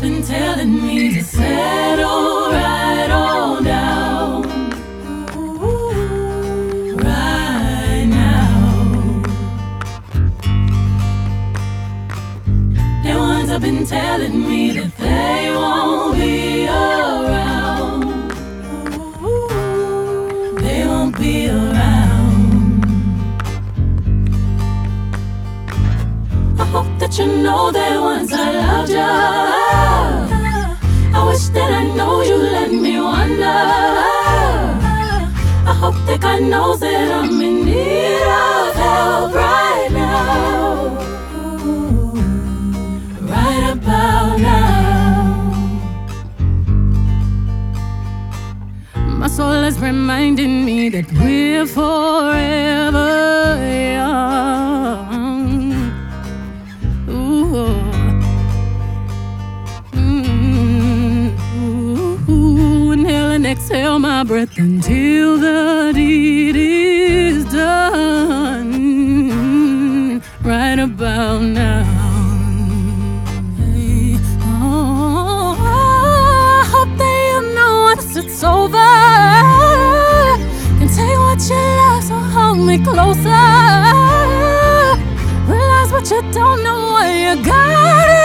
been telling me to settle right on down. Right now. The ones have been telling me that they won't be around. They won't be around. I hope that you know that once I loved you. I wish that I know you let me wonder. I hope that God knows that I'm in need of help right now. Right about now. My soul is reminding me that we're forever young. Ooh. Inhale and exhale my breath until the deed is done. Right about now. Oh, I hope that you know once it's over. Can take what you love, so hold me closer. Realize what you don't know, what you got.